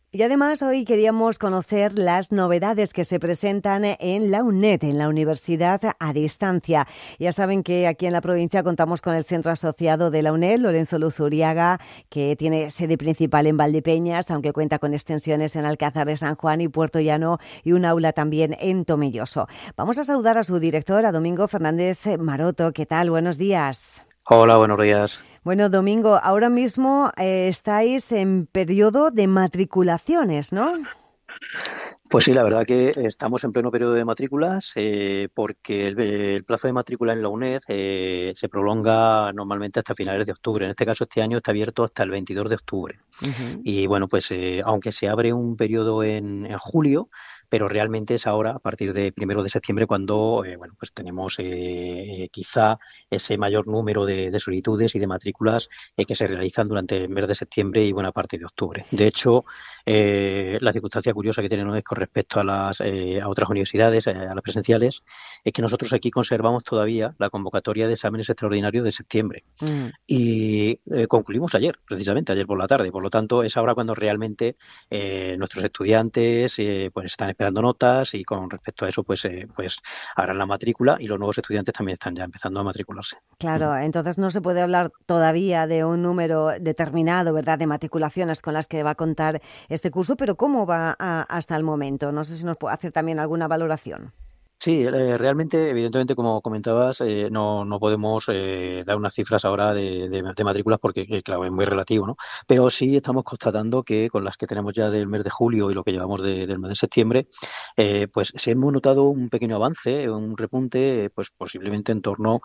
Y además hoy queríamos conocer las novedades que se presentan en la UNED, en la Universidad a Distancia. Ya saben que aquí en la provincia contamos con el centro asociado de la UNED, Lorenzo Luzuriaga, que tiene sede principal en Valdepeñas, aunque cuenta con extensiones en Alcázar de San Juan y Puerto Llano y un aula también en Tomelloso. Vamos a saludar a su director, a Domingo Fernández Maroto. ¿Qué tal? Buenos días. Hola, buenos días. Bueno, Domingo, ahora mismo estáis en periodo de matriculaciones, ¿no? Pues sí, la verdad que estamos en pleno periodo de matrículas porque el plazo de matrícula en la UNED se prolonga normalmente hasta finales de octubre. En este caso, este año está abierto hasta el 22 de octubre. Ujú. Y bueno, pues aunque se abre un periodo en julio, pero realmente es ahora, a partir de 1 de septiembre, cuando bueno, pues tenemos quizá ese mayor número de solicitudes y de matrículas que se realizan durante el mes de septiembre y buena parte de octubre. De hecho, la circunstancia curiosa que tenemos con respecto a otras universidades, a las presenciales, es que nosotros aquí conservamos todavía la convocatoria de exámenes extraordinarios de septiembre. Mm. Y concluimos ayer, precisamente, ayer por la tarde. Por lo tanto, es ahora cuando realmente nuestros estudiantes pues están esperando notas y con respecto a eso pues harán la matrícula y los nuevos estudiantes también están ya empezando a matricularse. Claro, Ujú. entonces no se puede hablar todavía de un número determinado, ¿verdad?, de matriculaciones con las que va a contar este curso, pero ¿cómo va hasta el momento? No sé si nos puede hacer también alguna valoración. Sí, realmente, evidentemente, como comentabas, no podemos dar unas cifras ahora de matrículas porque, claro, es muy relativo, ¿no? Pero sí estamos constatando que con las que tenemos ya del mes de julio y lo que llevamos del mes de septiembre, pues sí hemos notado un pequeño avance, un repunte, pues posiblemente en torno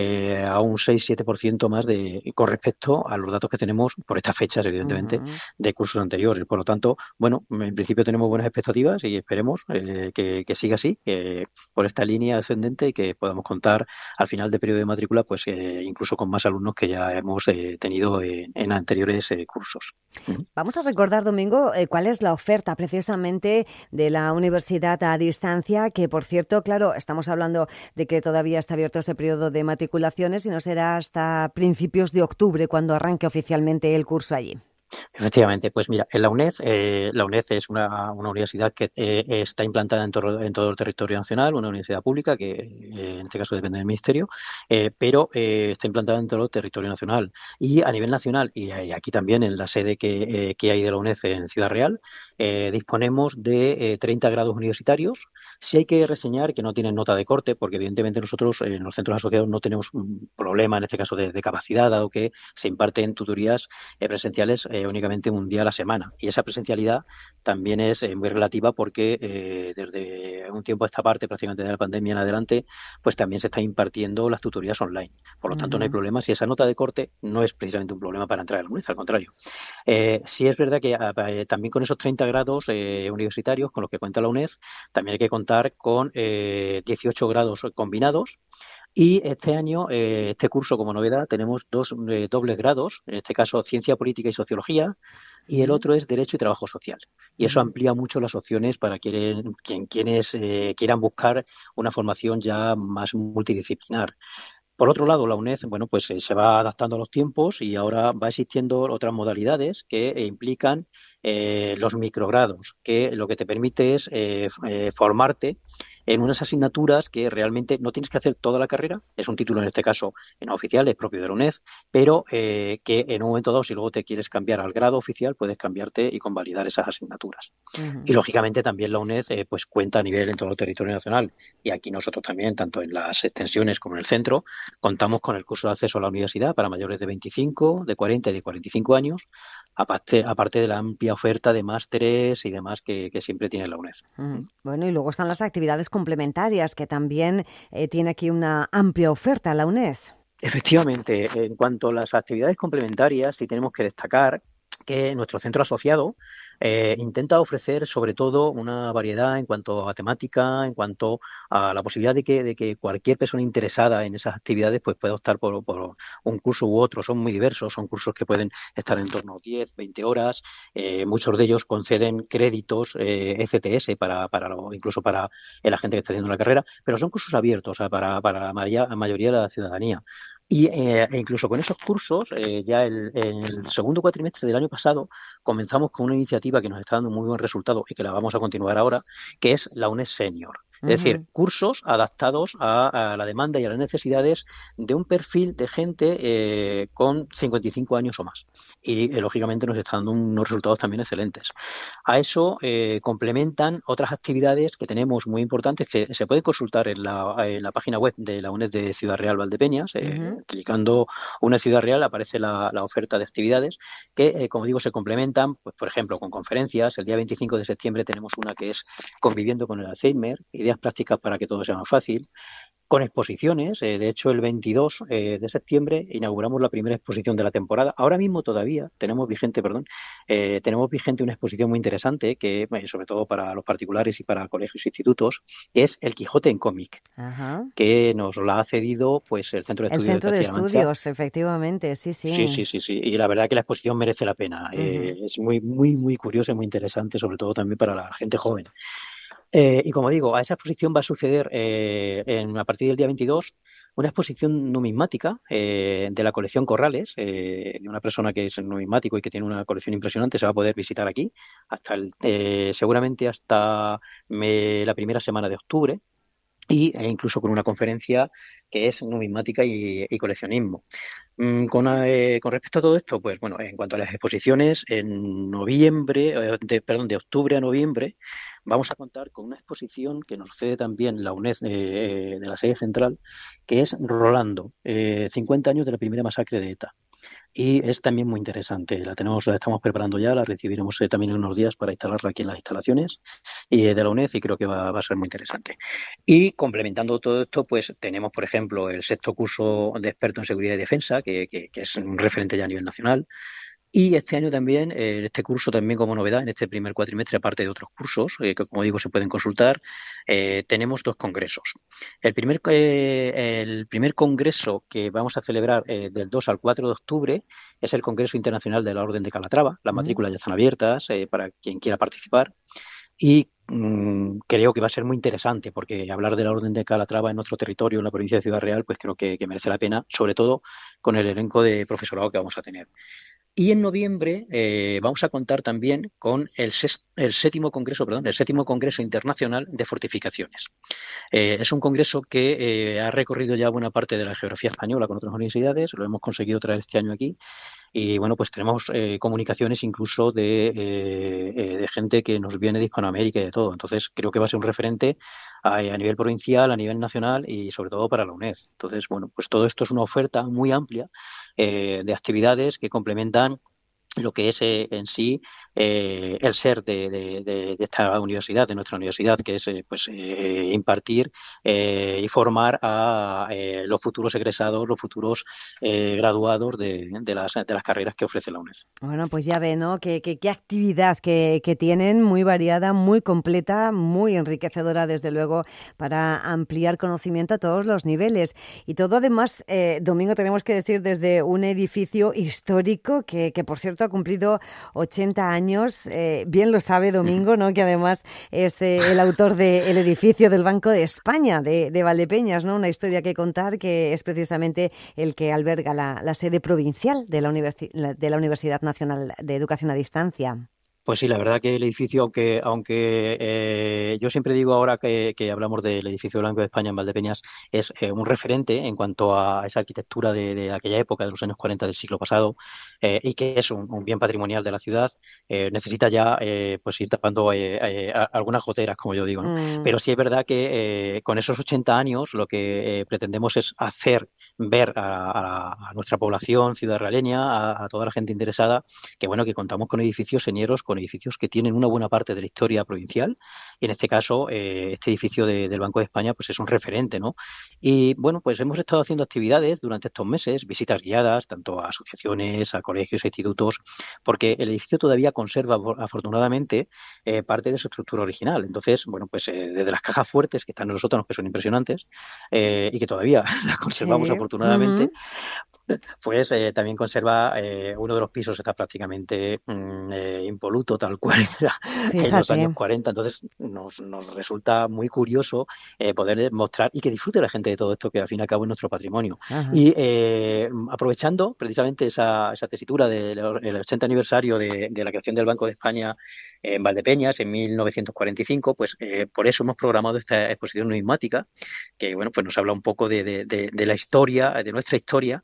a un 6-7% más con respecto a los datos que tenemos por estas fechas, evidentemente, Ujú. de cursos anteriores. Por lo tanto, bueno, en principio tenemos buenas expectativas y esperemos que siga así. Por esta línea ascendente y que podamos contar al final del periodo de matrícula, pues incluso con más alumnos que ya hemos tenido en anteriores cursos. Ujú. Vamos a recordar, Domingo, cuál es la oferta precisamente de la Universidad a Distancia, que por cierto, claro, estamos hablando de que todavía está abierto ese periodo de matriculaciones y no será hasta principios de octubre cuando arranque oficialmente el curso allí. Efectivamente, pues mira, en la UNED es una universidad que está implantada en todo el territorio nacional, una universidad pública que en este caso depende del ministerio, pero está implantada en todo el territorio nacional. Y a nivel nacional, y aquí también en la sede que hay de la UNED en Ciudad Real, disponemos de 30 grados universitarios. Sí hay que reseñar que no tienen nota de corte, porque evidentemente nosotros en los centros asociados no tenemos un problema en este caso de capacidad, dado que se imparten tutorías presenciales únicamente un día a la semana. Y esa presencialidad también es muy relativa porque desde un tiempo a esta parte, prácticamente de la pandemia en adelante, pues también se están impartiendo las tutorías online. Por lo tanto, no hay Ujú. problema. Si esa nota de corte no es precisamente un problema para entrar a la UNED, al contrario. Sí es verdad que también con esos 30 grados universitarios con los que cuenta la UNED, también hay que contar con 18 grados combinados y este año, este curso como novedad, tenemos dos dobles grados, en este caso Ciencia Política y Sociología, y el Ujú. otro es Derecho y Trabajo Social. Y eso Ujú. amplía mucho las opciones para quienes quieran buscar una formación ya más multidisciplinar. Por otro lado, la UNED, bueno, pues se va adaptando a los tiempos y ahora va existiendo otras modalidades que implican los microgrados, que lo que te permite es formarte en unas asignaturas que realmente no tienes que hacer toda la carrera, es un título en este caso no oficial, es propio de la UNED, pero que en un momento dado, si luego te quieres cambiar al grado oficial, puedes cambiarte y convalidar esas asignaturas. Y Ujú. lógicamente también la UNED pues cuenta a nivel en todo el territorio nacional y aquí nosotros también, tanto en las extensiones como en el centro, contamos con el curso de acceso a la universidad para mayores de 25, de 40 y de 45 años, aparte de la amplia oferta de másteres y demás que siempre tiene la UNED. Ujú. Bueno, y luego están las actividades complementarias, que también tiene aquí una amplia oferta la UNED. Efectivamente, en cuanto a las actividades complementarias, sí tenemos que destacar que nuestro centro asociado intenta ofrecer sobre todo una variedad en cuanto a temática, en cuanto a la posibilidad de que cualquier persona interesada en esas actividades pues pueda optar por un curso u otro. Son muy diversos, son cursos que pueden estar en torno a 10, 20 horas. Muchos de ellos conceden créditos ECTS incluso para la gente que está haciendo la carrera, pero son cursos abiertos, o sea, para la mayoría de la ciudadanía. E incluso con esos cursos, ya en el segundo cuatrimestre del año pasado, comenzamos con una iniciativa que nos está dando muy buen resultado y que la vamos a continuar ahora, que es la UNED Senior. Es decir, Ujú. cursos adaptados a la demanda y a las necesidades de un perfil de gente con 55 años o más. Y, lógicamente, nos está dando unos resultados también excelentes. A eso complementan otras actividades que tenemos muy importantes que se pueden consultar en la página web de la UNED de Ciudad Real Valdepeñas. Ujú. Clicando una Ciudad Real aparece la oferta de actividades que, como digo, se complementan, pues, por ejemplo, con conferencias. El día 25 de septiembre tenemos una que es Conviviendo con el Alzheimer, ideas prácticas para que todo sea más fácil, con exposiciones. De hecho, el 22 de septiembre inauguramos la primera exposición de la temporada. Ahora mismo todavía tenemos vigente una exposición muy interesante que, sobre todo para los particulares y para colegios e institutos, que es El Quijote en cómic, Ajá. que nos la ha cedido pues el Centro de El Estudios de centro de Castilla-La Mancha. estudios, efectivamente, sí, Sí, sí. sí, sí, sí. Y la verdad que la exposición merece la pena. Ujú. Es muy, muy, muy curiosa y muy interesante, sobre todo también para la gente joven. Y como digo, a esa exposición va a suceder a partir del día 22 una exposición numismática de la colección Corrales, de una persona que es numismático y que tiene una colección impresionante. Se va a poder visitar aquí seguramente hasta la primera semana de octubre e incluso con una conferencia que es numismática y coleccionismo. Con respecto a todo esto, pues bueno, en cuanto a las exposiciones, en noviembre, de octubre a noviembre, vamos a contar con una exposición que nos cede también la UNED de la sede central, que es Rolando, 50 años de la primera masacre de ETA. Y es también muy interesante. La estamos preparando ya, la recibiremos también en unos días para instalarla aquí en las instalaciones de la UNED y creo que va a ser muy interesante. Y complementando todo esto, pues tenemos, por ejemplo, el sexto curso de experto en seguridad y defensa, que es un referente ya a nivel nacional. Y este año también, este curso también como novedad, en este primer cuatrimestre, aparte de otros cursos, que como digo se pueden consultar, tenemos dos congresos. El primer congreso que vamos a celebrar del 2 al 4 de octubre es el Congreso Internacional de la Orden de Calatrava. Las Mm. matrículas ya están abiertas para quien quiera participar. Y creo que va a ser muy interesante porque hablar de la Orden de Calatrava en nuestro territorio, en la provincia de Ciudad Real, pues creo que merece la pena, sobre todo con el elenco de profesorado que vamos a tener. Y en noviembre vamos a contar también con el séptimo Congreso Internacional de Fortificaciones. Es un congreso que ha recorrido ya buena parte de la geografía española con otras universidades, lo hemos conseguido traer este año aquí y bueno, pues tenemos comunicaciones incluso de gente que nos viene de Hispanoamérica y de todo. Entonces creo que va a ser un referente a nivel provincial, a nivel nacional y sobre todo para la UNED. Entonces, bueno, pues todo esto es una oferta muy amplia de actividades que complementan lo que es en sí el ser de esta universidad, de nuestra universidad, que es impartir y formar a los futuros egresados, los futuros graduados de las carreras que ofrece la UNED. Bueno, pues ya ve, ¿no? Qué actividad que tienen, muy variada, muy completa, muy enriquecedora, desde luego, para ampliar conocimiento a todos los niveles. Y todo, además, Domingo, tenemos que decir, desde un edificio histórico que por cierto, ha cumplido 80 años. Bien lo sabe Domingo, ¿no? Que además es el autor del edificio del Banco de España, de Valdepeñas, ¿no? Una historia que contar, que es precisamente el que alberga la sede provincial de la Universidad Nacional de Educación a Distancia. Pues sí, la verdad que el edificio, aunque yo siempre digo ahora que hablamos del edificio Blanco de España en Valdepeñas, es un referente en cuanto a esa arquitectura de aquella época, de los años 40 del siglo pasado, y que es un bien patrimonial de la ciudad, necesita ya pues ir tapando algunas goteras, como yo digo, ¿no? Mm. Pero sí es verdad que con esos 80 años lo que pretendemos es hacer ver a nuestra población ciudadraleña, a toda la gente interesada, que bueno, que contamos con edificios señeros, con edificios que tienen una buena parte de la historia provincial, y en este caso este edificio del Banco de España pues es un referente, ¿no? Y bueno, pues hemos estado haciendo actividades durante estos meses, visitas guiadas, tanto a asociaciones, a colegios e institutos, porque el edificio todavía conserva, afortunadamente, parte de su estructura original. Entonces, bueno, pues desde las cajas fuertes que están en los sótanos, que son impresionantes, y que todavía las conservamos Sí. afortunadamente, Ujú. pues también conserva uno de los pisos está prácticamente impoluto, tal cual era en los años Fíjate. 40. Entonces, nos resulta muy curioso poder mostrar y que disfrute la gente de todo esto que al fin y al cabo es nuestro patrimonio. Ajá. Y aprovechando precisamente esa tesitura del 80 aniversario de la creación del Banco de España en Valdepeñas en 1945, pues por eso hemos programado esta exposición numismática que bueno, pues nos habla un poco de la historia, de nuestra historia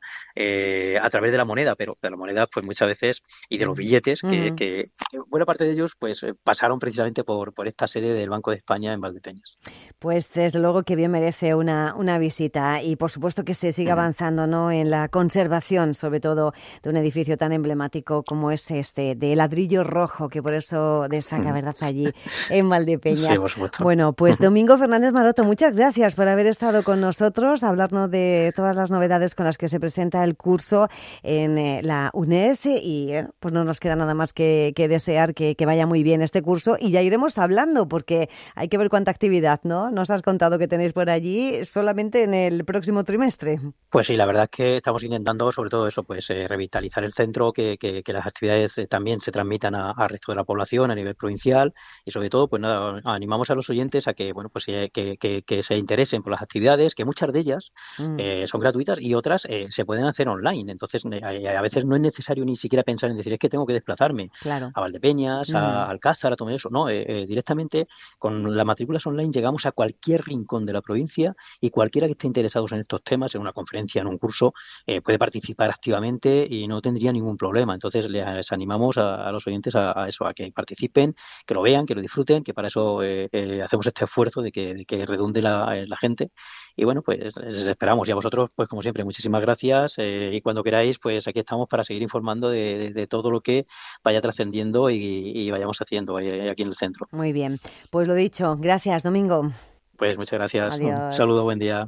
a través de la moneda, pero de la moneda pues muchas veces y de los billetes que buena parte de ellos pues pasaron precisamente por esta sede del Banco de España en Valdepeñas. Pues desde luego que bien merece una visita y por supuesto que se siga avanzando, ¿no?, en la conservación, sobre todo de un edificio tan emblemático como es este, de ladrillo rojo, que por eso destaca, ¿verdad?, allí en Valdepeñas. Sí, por supuesto. Bueno, pues Domingo Fernández Maroto, muchas gracias por haber estado con nosotros, hablarnos de todas las novedades con las que se presenta el curso en la UNED y pues no nos queda nada más que desear que vaya muy bien este curso y ya iremos hablando porque hay que ver cuánta actividad, ¿no? Nos has contado que tenéis por allí solamente en el próximo trimestre. Pues sí, la verdad es que estamos intentando sobre todo eso, pues revitalizar el centro, que las actividades también se transmitan al resto de la población a nivel provincial y sobre todo, pues nada, animamos a los oyentes a que, bueno, pues que se interesen por las actividades, que muchas de ellas son gratuitas y otras se pueden hacer online. Entonces, a veces no es necesario ni siquiera pensar en decir, es que tengo que desplazarme a Valdepeñas, a Alcázar, a todo eso. No, directamente con las matrículas online llegamos a cualquier rincón de la provincia y cualquiera que esté interesado en estos temas, en una conferencia, en un curso, puede participar activamente y no tendría ningún problema. Entonces les animamos a los oyentes a eso, a que participen, que lo vean, que lo disfruten, que para eso hacemos este esfuerzo de que redunde la gente. Y bueno, pues les esperamos. Y a vosotros, pues como siempre, muchísimas gracias y cuando queráis, pues aquí estamos para seguir informando de todo lo que vaya trascendiendo y vayamos haciendo aquí en el centro. Muy bien. Pues lo dicho, gracias, Domingo. Pues muchas gracias. Adiós. Un saludo, buen día.